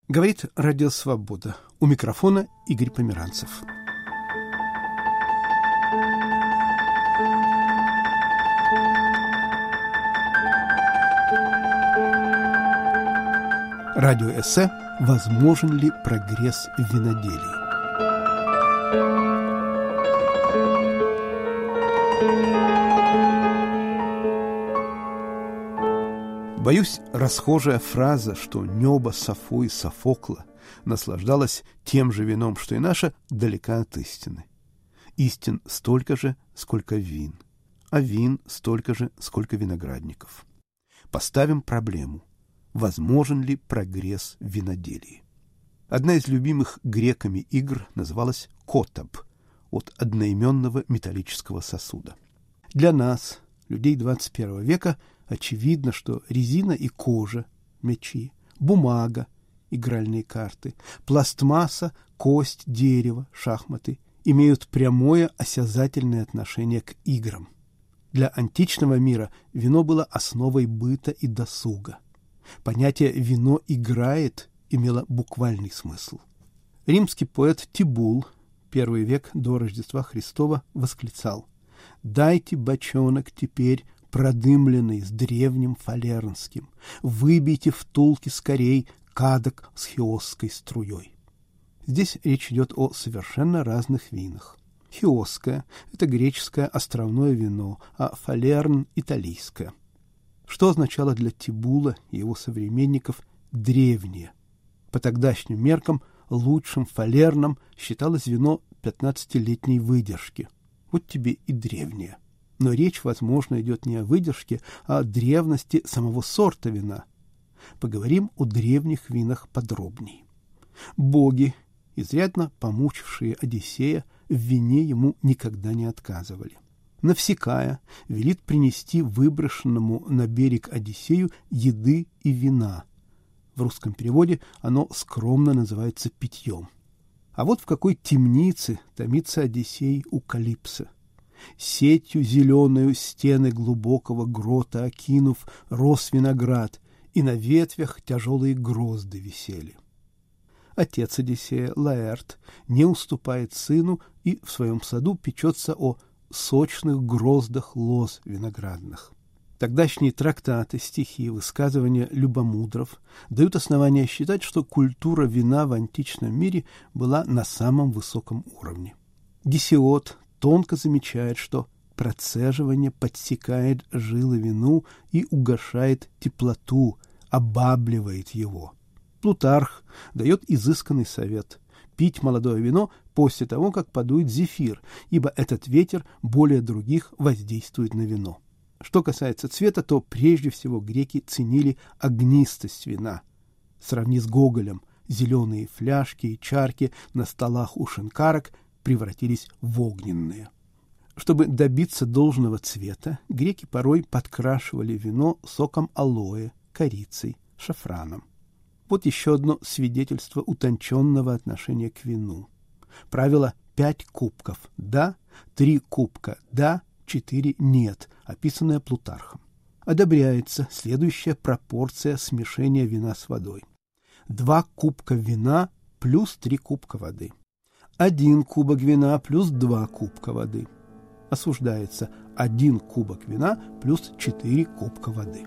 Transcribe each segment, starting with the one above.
Говорит Радио Свобода. У микрофона Игорь Померанцев. Радиоэссе «Возможен ли прогресс в виноделии?» Боюсь, расхожая фраза, что небо Сафо и Софокла наслаждалось тем же вином, что и наше, далека от истины. Истин столько же, сколько вин, а вин столько же, сколько виноградников. Поставим проблему. Возможен ли прогресс в виноделии? Одна из любимых греками игр называлась «котаб» от одноименного металлического сосуда. Для нас, людей 21 века, очевидно, что резина и кожа – мячи, бумага – игральные карты, пластмасса, кость, дерево, шахматы имеют прямое осязательное отношение к играм. Для античного мира вино было основой быта и досуга. Понятие «вино играет» имело буквальный смысл. Римский поэт Тибул, I век до Рождества Христова, восклицал: «Дайте бочонок теперь, продымленный с древним фалернским, выбейте втулки скорей кадок с хиосской струей». Здесь речь идет о совершенно разных винах. Хиосское – это греческое островное вино, а фалерн – италийское. Что означало для Тибула и его современников «древнее»? По тогдашним меркам лучшим фалерном считалось вино 15-летней выдержки. Вот тебе и древнее. Но речь, возможно, идет не о выдержке, а о древности самого сорта вина. Поговорим о древних винах подробней. Боги, изрядно помучившие Одиссея, в вине ему никогда не отказывали. Навсекая велит принести выброшенному на берег Одиссею еды и вина. В русском переводе оно скромно называется питьем. А вот в какой темнице томится Одиссей у Калипсо. Сетью зеленою стены глубокого грота окинув, рос виноград, и на ветвях тяжелые грозды висели. Отец Одиссея, Лаэрт, не уступает сыну и в своем саду печется о сочных гроздах лоз виноградных. Тогдашние трактаты, стихи, высказывания любомудров дают основания считать, что культура вина в античном мире была на самом высоком уровне. Гесиод тонко замечает, что процеживание подсекает жилы вину и угошает теплоту, обабливает его. Плутарх дает изысканный совет – пить молодое вино после того, как подует зефир, ибо этот ветер более других воздействует на вино. Что касается цвета, то прежде всего греки ценили огнистость вина. Сравни с Гоголем, зеленые фляжки и чарки на столах у шинкарок превратились в огненные. Чтобы добиться должного цвета, греки порой подкрашивали вино соком алоэ, корицей, шафраном. Вот еще одно свидетельство утонченного отношения к вину. Правило 5 кубков «да», 3 кубка «да», 4 «нет», описанное Плутархом. Одобряется следующая пропорция смешения вина с водой. 2 кубка вина плюс 3 кубка воды. 1 кубок вина плюс 2 кубка воды. Осуждается 1 кубок вина плюс 4 кубка воды.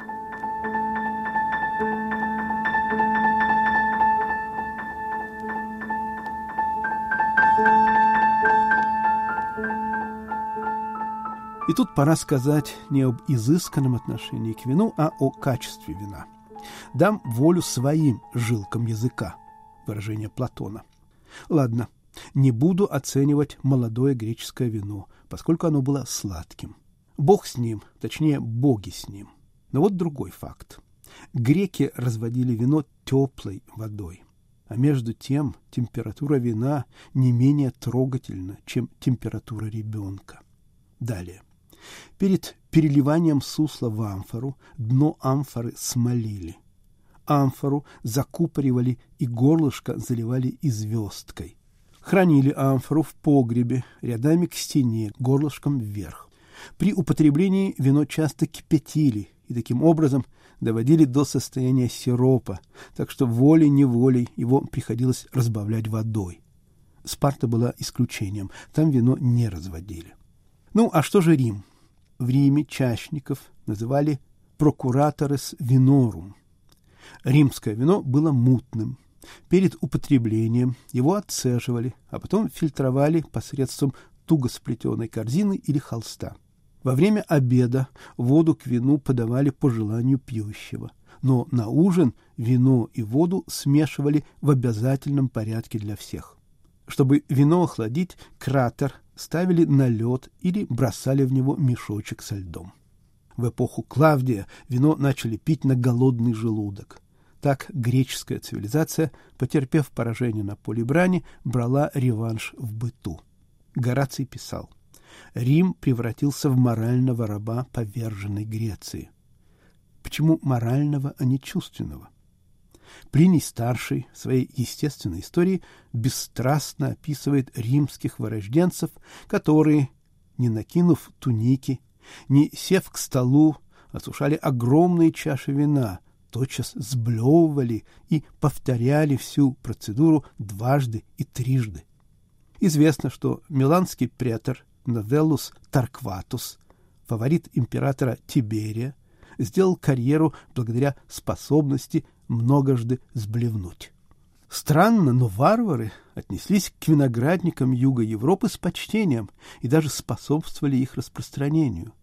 И тут пора сказать не об изысканном отношении к вину, а о качестве вина. Дам волю своим жилкам языка, выражение Платона. Ладно, не буду оценивать молодое греческое вино, поскольку оно было сладким. Бог с ним, точнее, боги с ним. Но вот другой факт. Греки разводили вино теплой водой. А между тем температура вина не менее трогательна, чем температура ребенка. Далее. Перед переливанием сусла в амфору дно амфоры смолили. Амфору закупоривали и горлышко заливали известкой. Хранили амфору в погребе, рядами к стене, горлышком вверх. При употреблении вино часто кипятили и таким образом доводили до состояния сиропа, так что волей-неволей его приходилось разбавлять водой. Спарта была исключением, там вино не разводили. Ну, а что же Рим? В Риме чащников называли «прокураторес винорум». Римское вино было мутным. Перед употреблением его отцеживали, а потом фильтровали посредством туго сплетенной корзины или холста. Во время обеда воду к вину подавали по желанию пьющего, но на ужин вино и воду смешивали в обязательном порядке для всех. Чтобы вино охладить, кратер ставили на лед или бросали в него мешочек со льдом. В эпоху Клавдия вино начали пить на голодный желудок. Так греческая цивилизация, потерпев поражение на поле брани, брала реванш в быту. Гораций писал: «Рим превратился в морального раба поверженной Греции». Почему морального, а не чувственного? Плиний Старший в своей естественной истории бесстрастно описывает римских вырожденцев, которые, не накинув туники, не сев к столу, осушали огромные чаши вина, тотчас сблевывали и повторяли всю процедуру дважды и трижды. Известно, что миланский претор Новеллус Таркватус, фаворит императора Тиберия, сделал карьеру благодаря способности многожды сблевнуть. Странно, но варвары отнеслись к виноградникам юга Европы с почтением и даже способствовали их распространению.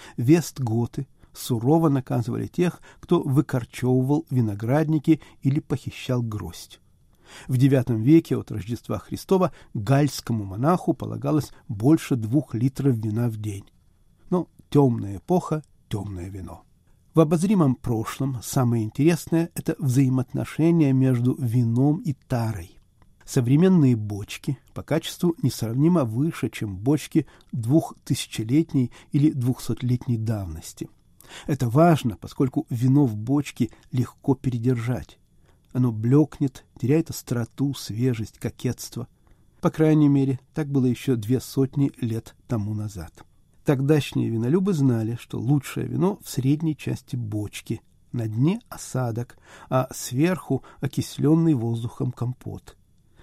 Вестготы сурово наказывали тех, кто выкорчевывал виноградники или похищал гроздь. В IX веке от Рождества Христова гальскому монаху полагалось больше 2 литров вина в день. Но темная эпоха, темное вино. В обозримом прошлом самое интересное – это взаимоотношения между вином и тарой. Современные бочки по качеству несравнимо выше, чем бочки 2000-летней или 200-летней давности. Это важно, поскольку вино в бочке легко передержать. Оно блекнет, теряет остроту, свежесть, кокетство. По крайней мере, так было еще 200 лет тому назад. Тогдашние винолюбы знали, что лучшее вино в средней части бочки, на дне осадок, а сверху окисленный воздухом компот.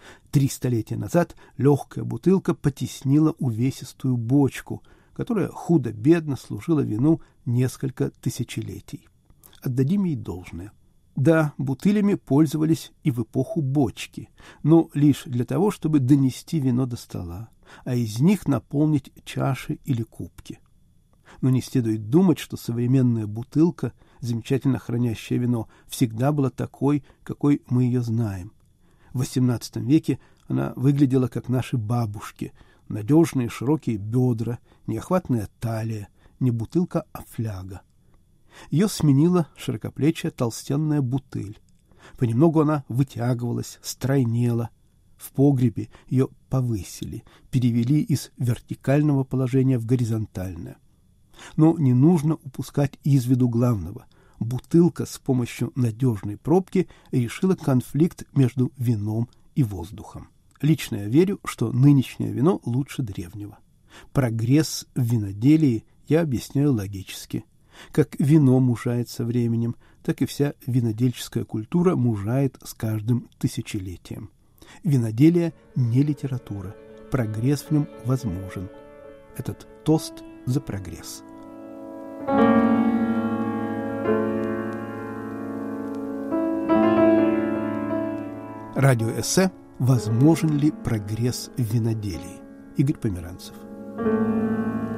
3 столетия назад легкая бутылка потеснила увесистую бочку, которая худо-бедно служила вину несколько тысячелетий. Отдадим ей должное. Да, бутылями пользовались и в эпоху бочки, но лишь для того, чтобы донести вино до стола, а из них наполнить чаши или кубки. Но не следует думать, что современная бутылка, замечательно хранящая вино, всегда была такой, какой мы ее знаем. В XVIII веке она выглядела как наши бабушки: надежные широкие бедра, неохватная талия, не бутылка, а фляга. Ее сменила широкоплечья толстенная бутыль. Понемногу она вытягивалась, стройнела. В погребе ее повысили, перевели из вертикального положения в горизонтальное. Но не нужно упускать из виду главного. Бутылка с помощью надежной пробки решила конфликт между вином и воздухом. Лично я верю, что нынешнее вино лучше древнего. Прогресс в виноделии я объясняю логически. Как вино мужает со временем, так и вся винодельческая культура мужает с каждым тысячелетием. Виноделие не литература. Прогресс в нем возможен. Этот тост за прогресс. Радиоэссе «Возможен ли прогресс в виноделии?» Игорь Померанцев.